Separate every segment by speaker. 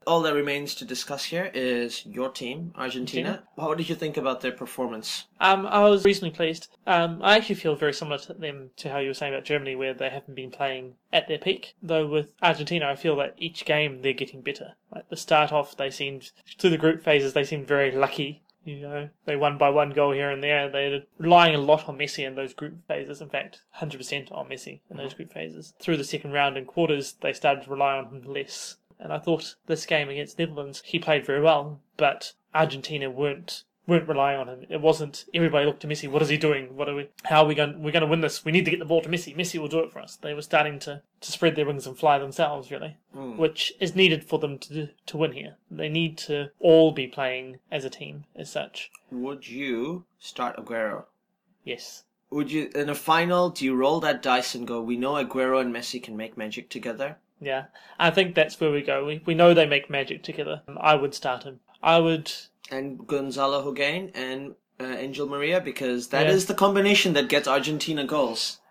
Speaker 1: all that remains to discuss here is your team, Argentina. What did you think about their performance?
Speaker 2: I was reasonably pleased. I actually feel very similar to them to how you were saying about Germany, where they haven't been playing at their peak. Though with Argentina, I feel that each game they're getting better. Like the start off, they seemed through the group phases, they seemed very lucky. You know, they won by one goal here and there. They're relying a lot on Messi in those group phases. In fact, 100% on Messi in those group phases. Through the second round and quarters, they started to rely on him less. And I thought this game against Netherlands, he played very well, but Argentina weren't relying on him. It wasn't everybody looked to Messi. What is he doing? How are we going? We're going to win this. We need to get the ball to Messi. Messi will do it for us. They were starting to spread their wings and fly themselves, really, which is needed for them to win here. They need to all be playing as a team, as such.
Speaker 1: Would you start Aguero?
Speaker 2: Yes.
Speaker 1: Would you, in a final, do you roll that dice and go, we know Aguero and Messi can make magic together?
Speaker 2: Yeah, I think that's where we go. We know they make magic together. I would start him. I would...
Speaker 1: And Gonzalo Higuain and Angel Maria, because that is the combination that gets Argentina goals.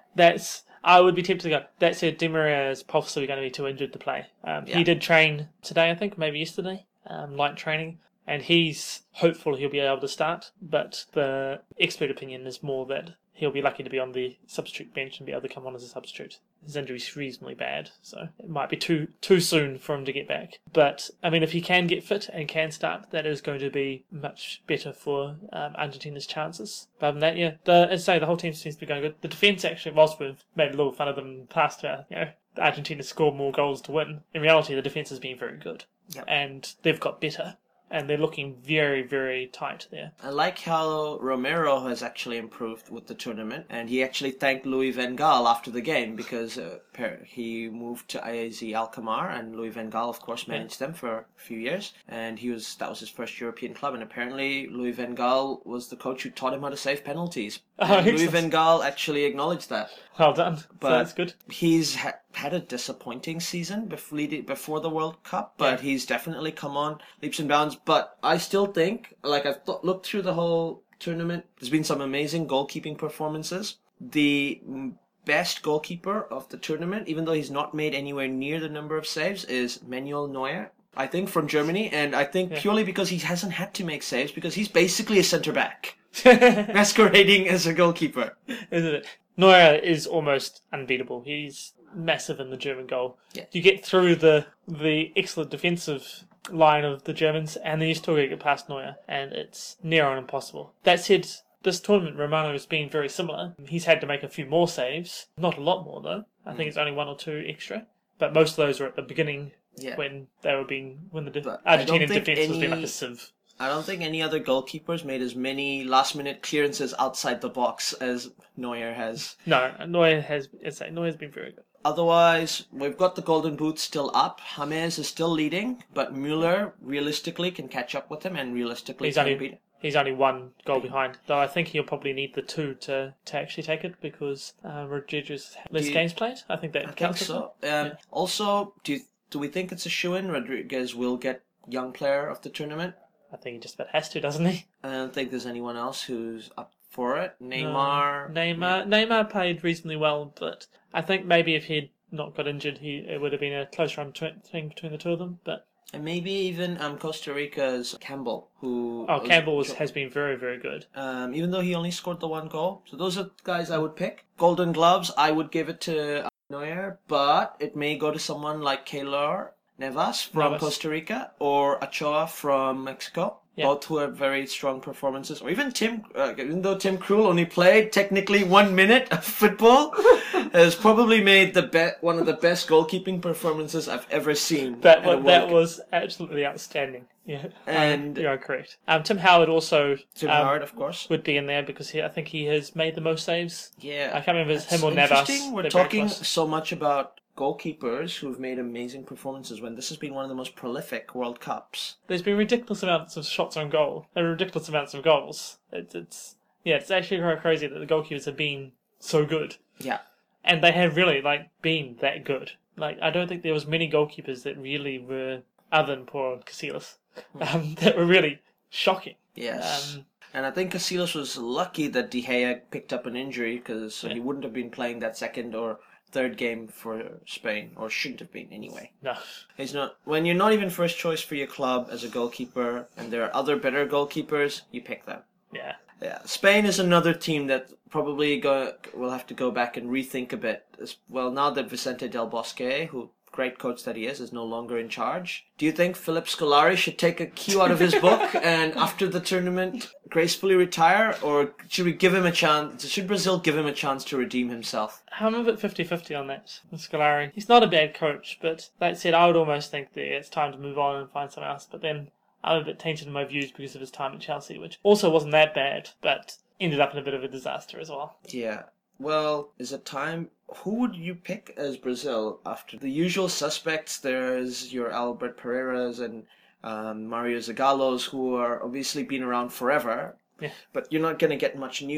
Speaker 2: I would be tempted to go. That said, Di Maria is possibly going to be too injured to play. He did train today, I think, maybe yesterday, light training, and he's hopeful he'll be able to start, but the expert opinion is more that he'll be lucky to be on the substitute bench and be able to come on as a substitute. His injury's reasonably bad, so it might be too soon for him to get back. But, I mean, if he can get fit and can start, that is going to be much better for Argentina's chances. But other than that, as I say, the whole team seems to be going good. The defence, actually, whilst we've made a little fun of them in the past, Argentina scored more goals to win. In reality, the defence has been very good.
Speaker 1: Yep.
Speaker 2: And they've got better. And they're looking very, very tight there.
Speaker 1: I like how Romero has actually improved with the tournament, and he actually thanked Louis van Gaal after the game because he moved to AZ Alkmaar, and Louis van Gaal, of course, managed them for a few years, and that was his first European club, and apparently Louis van Gaal was the coach who taught him how to save penalties. Louis van Gaal actually acknowledged that.
Speaker 2: Well done.
Speaker 1: But
Speaker 2: so that's good.
Speaker 1: He's had a disappointing season before the World Cup, but he's definitely come on leaps and bounds. But I still think, like I've looked through the whole tournament, there's been some amazing goalkeeping performances. The best goalkeeper of the tournament, even though he's not made anywhere near the number of saves, is Manuel Neuer, I think, from Germany. And I think purely because he hasn't had to make saves, because he's basically a centre-back masquerading as a goalkeeper.
Speaker 2: Isn't it? Neuer is almost unbeatable. He's massive in the German goal. Yeah. You get through the excellent defensive line of the Germans, and then you still get past Neuer, and it's near on impossible. That said, this tournament, Romano has been very similar. He's had to make a few more saves. Not a lot more, though. I think it's only one or two extra. But most of those were at the beginning when the Argentinian defence was being like a sieve.
Speaker 1: I don't think any other goalkeepers made as many last-minute clearances outside the box as Neuer has.
Speaker 2: No, Neuer's been very good.
Speaker 1: Otherwise, we've got the Golden Boot still up. James is still leading, but Müller realistically can catch up with him and realistically can beat him.
Speaker 2: He's only one goal behind, though I think he'll probably need the two to actually take it because Rodriguez has less games played. I think that counts.
Speaker 1: So. Also, do we think it's a shoo-in? Rodriguez will get Young Player of the tournament?
Speaker 2: I think he just about has to, doesn't he?
Speaker 1: I don't think there's anyone else who's up for it. Neymar.
Speaker 2: Neymar played reasonably well, but I think maybe if he'd not got injured, it would have been a close run thing between the two of them. But
Speaker 1: and maybe even Costa Rica's Campbell,
Speaker 2: Campbell has been very, very good.
Speaker 1: Even though he only scored the one goal. So those are guys I would pick. Golden Gloves, I would give it to Neuer, but it may go to someone like Keylor Navas from Costa Rica or Ochoa from Mexico. Yeah. Both who have very strong performances. Or even even though Tim Krul only played technically 1 minute of football, has probably made one of the best goalkeeping performances I've ever seen.
Speaker 2: That was absolutely outstanding. Yeah, and you are correct. Tim Howard also.
Speaker 1: Tim Howard, of course,
Speaker 2: would be in there because I think he has made the most saves.
Speaker 1: Yeah,
Speaker 2: I can't remember if it's him or Navas.
Speaker 1: We're talking so much about goalkeepers who've made amazing performances when this has been one of the most prolific World Cups.
Speaker 2: There's been ridiculous amounts of shots on goal and ridiculous amounts of goals. It's actually quite crazy that the goalkeepers have been so good.
Speaker 1: Yeah.
Speaker 2: And they have really been that good. I don't think there was many goalkeepers that really were, other than poor Casillas, that were really shocking.
Speaker 1: Yes. And I think Casillas was lucky that De Gea picked up an injury because he wouldn't have been playing that second or third game for Spain, or shouldn't have been anyway.
Speaker 2: No.
Speaker 1: He's not. When you're not even first choice for your club as a goalkeeper, and there are other better goalkeepers, you pick them.
Speaker 2: Yeah.
Speaker 1: Yeah, Spain is another team that probably will have to go back and rethink a bit. As well, now that Vicente Del Bosque, who great coach that he is no longer in charge. Do you think Philip Scolari should take a cue out of his book and after the tournament gracefully retire, or should we give him a chance? Should Brazil give him a chance to redeem himself?
Speaker 2: I'm a bit 50-50 on that with Scolari. He's not a bad coach, but that said, I would almost think that it's time to move on and find someone else. But then I'm a bit tainted in my views because of his time at Chelsea, which also wasn't that bad, but ended up in a bit of a disaster as well.
Speaker 1: Yeah. Well, is it time? Who would you pick as Brazil after the usual suspects? There's your Albert Pereiras and Mario Zagallos, who are obviously been around forever.
Speaker 2: Yeah.
Speaker 1: But you're not going to get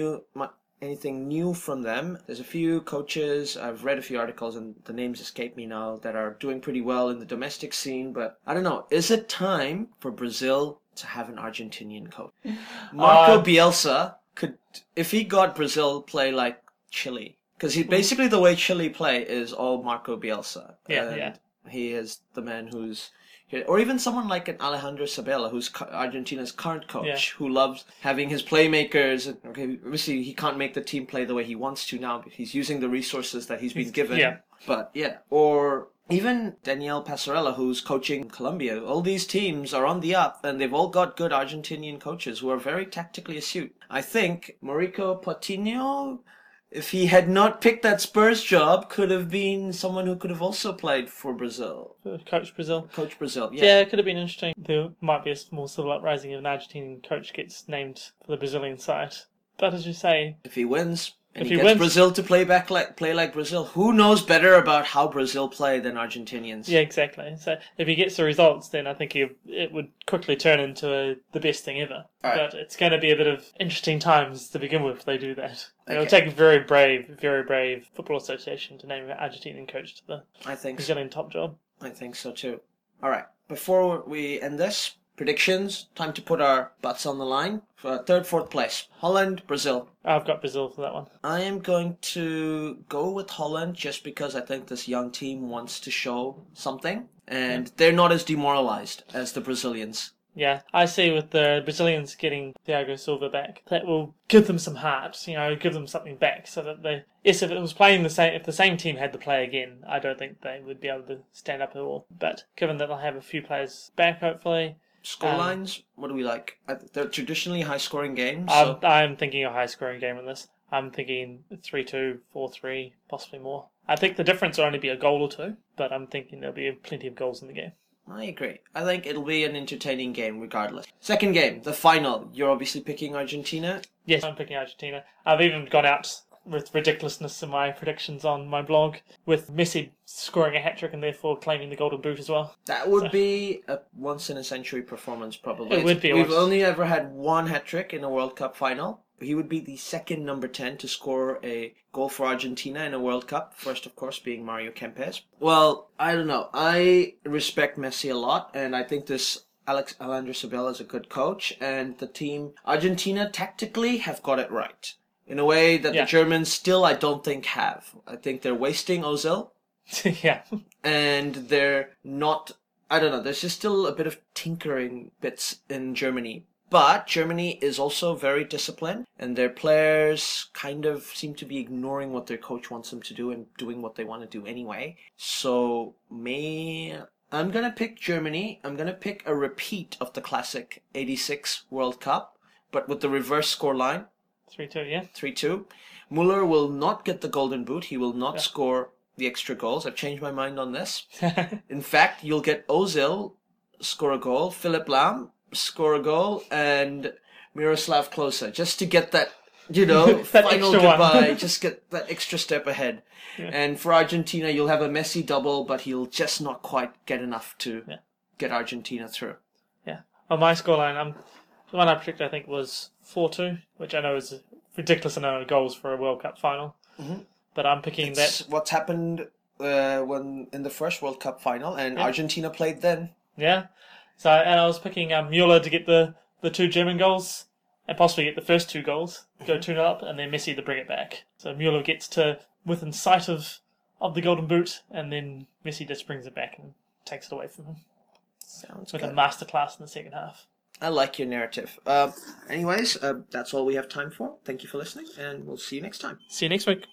Speaker 1: anything new from them. There's a few coaches, I've read a few articles and the names escape me now, that are doing pretty well in the domestic scene. But I don't know, is it time for Brazil to have an Argentinian coach? Marco Bielsa could, if he got Brazil play like Chile, because basically the way Chile play is all Marco Bielsa.
Speaker 2: Yeah.
Speaker 1: He is the man who's, or even someone like an Alejandro Sabella, who's Argentina's current coach, who loves having his playmakers. Okay, obviously he can't make the team play the way he wants to now, but he's using the resources that he's been given.
Speaker 2: Yeah.
Speaker 1: But yeah, or even Daniel Passarella, who's coaching Colombia. All these teams are on the up, and they've all got good Argentinian coaches who are very tactically astute. I think Mauricio Pochettino, if he had not picked that Spurs job, could have been someone who could have also played for Brazil.
Speaker 2: Coach Brazil.
Speaker 1: Coach Brazil, yeah.
Speaker 2: Yeah, it could have been interesting. There might be a small civil uprising if an Argentinian coach gets named for the Brazilian side. But as you say,
Speaker 1: if he wins, and
Speaker 2: if
Speaker 1: he gets
Speaker 2: wins,
Speaker 1: Brazil to play like Brazil, who knows better about how Brazil play than Argentinians?
Speaker 2: Yeah, exactly. So if he gets the results, then I think it would quickly turn into the best thing ever.
Speaker 1: Right.
Speaker 2: But it's going to be a bit of interesting times to begin with if they do that.
Speaker 1: Okay.
Speaker 2: It'll take a very brave football association to name an Argentinian coach to the Brazilian top job.
Speaker 1: I think so too. All right, before we end this, predictions. Time to put our butts on the line for third, fourth place. Holland, Brazil.
Speaker 2: I've got Brazil for that one.
Speaker 1: I am going to go with Holland just because I think this young team wants to show something, and they're not as demoralized as the Brazilians.
Speaker 2: Yeah, I see with the Brazilians getting Thiago Silva back, that will give them some heart, give them something back so that if it was playing if the same team had to play again, I don't think they would be able to stand up at all. But given that they'll have a few players back, hopefully.
Speaker 1: Scorelines, what do we like? They're traditionally high-scoring games.
Speaker 2: I'm thinking a high-scoring game in this. I'm thinking 3-2, 4-3, possibly more. I think the difference will only be a goal or two, but I'm thinking there'll be plenty of goals in the game.
Speaker 1: I agree. I think it'll be an entertaining game regardless. Second game, the final. You're obviously picking Argentina.
Speaker 2: Yes, I'm picking Argentina. I've even gone out with ridiculousness in my predictions on my blog, with Messi scoring a hat-trick and therefore claiming the Golden Boot as well.
Speaker 1: That would be a once-in-a-century performance, probably.
Speaker 2: It would be.
Speaker 1: We've only ever had one hat-trick in a World Cup final. He would be the second number 10 to score a goal for Argentina in a World Cup. First, of course, being Mario Kempes. Well, I don't know. I respect Messi a lot, and I think this Alejandro Sabella is a good coach, and the team, Argentina, tactically have got it right. In a way that the Germans still, I don't think, have. I think they're wasting Ozil.
Speaker 2: Yeah.
Speaker 1: And they're not, I don't know, there's just still a bit of tinkering bits in Germany. But Germany is also very disciplined, and their players kind of seem to be ignoring what their coach wants them to do and doing what they want to do anyway. So, I'm going to pick Germany. I'm going to pick a repeat of the classic 86 World Cup, but with the reverse scoreline.
Speaker 2: 3-2, yeah.
Speaker 1: 3-2. Muller will not get the Golden Boot. He will not score the extra goals. I've changed my mind on this. In fact, you'll get Ozil score a goal, Philipp Lahm score a goal, and Miroslav Klose, just to get that, that final goodbye, just get that extra step ahead. Yeah. And for Argentina, you'll have a Messi double, but he'll just not quite get enough to get Argentina through.
Speaker 2: Yeah. On my scoreline, the one I predicted, I think, was 4-2, which I know is a ridiculous amount of goals for a World Cup final. Mm-hmm. But I'm picking that.
Speaker 1: What's happened when in the first World Cup final, and Argentina played then.
Speaker 2: Yeah. So, and I was picking Muller to get the two German goals, and possibly get the first two goals, go 2-0 up, and then Messi to bring it back. So Muller gets to within sight of of the Golden Boot, and then Messi just brings it back and takes it away from him.
Speaker 1: Sounds
Speaker 2: with
Speaker 1: good.
Speaker 2: a masterclass in the second half.
Speaker 1: I like your narrative. Anyways, that's all we have time for. Thank you for listening, and we'll see you next time.
Speaker 2: See you next week.